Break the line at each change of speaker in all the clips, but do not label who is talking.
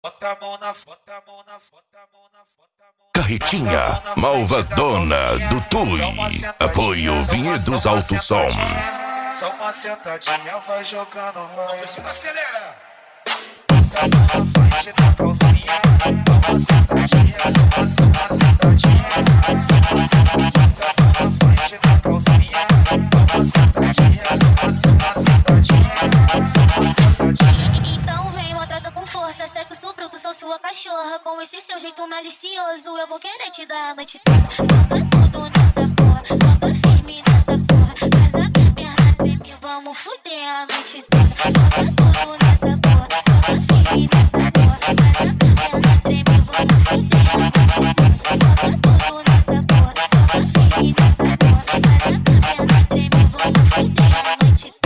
Carretinha malvadona do Tui. Apoio Vinhedos Alto Som.
Só uma sentadinha, vai jogando, vai. Acelera! Tá na frente da calcinha, dá uma sentadinha, só uma sentadinha, só uma sentadinha. Tá na frente da calcinha, dá uma sentadinha, só uma sentadinha, só uma sentadinha.
Então vem, maltrata com força, segue o seu bruto, sou sua cachorra. Com esse seu jeito malicioso, eu vou querer te dar a noite toda. Solta tudo nessa porra, solta firme nessa porra. Faz a perna tremer, vamos fuder a noite toda. Solta tudo nessa porra, solta firme nessa porra. Faz a perna tremer, vamos fuder a noite toda. Solta tudo nessa porra, solta firme nessa porra. Faz a perna tremer, vamos fuder a noite toda.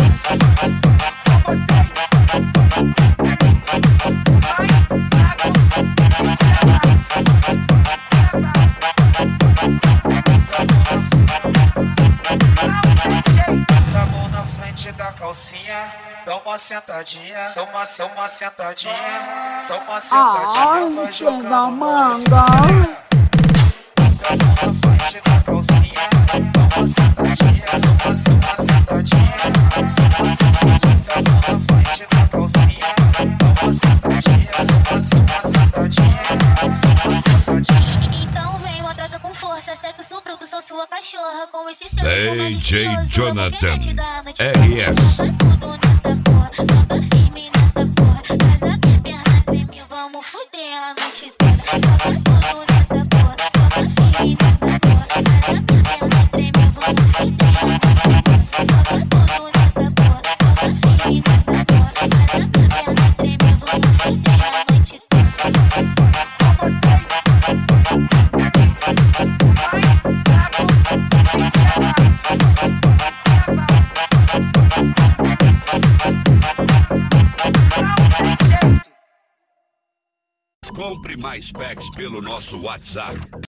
Da calcinha, dá uma sentadinha, só uma sentadinha, só uma sentadinha, vai jogando
manga.
Tá na frente da calcinha, dá uma sentadinha, só uma sentadinha, só uma sentadinha. Tá na frente da calcinha, dá uma sentadinha, só uma sentadinha, só uma sentadinha.
Então vem, maltrata com força, segue o seu bruto, sou sua cachorra. Com esse seu
DJ Jonathan
RS. Solta tudo nessa porra, solta firme nessa porra. Faz a perna tremer, vamos fuder a noite toda. Solta tudo nessa porra, solta firme nessa porra. Faz a perna tremer, vamos fuder a noite toda. Solta tudo nessa porra, solta firme nessa porra. Faz a perna tremer, vamos fuder a noite toda.
Compre mais packs pelo nosso WhatsApp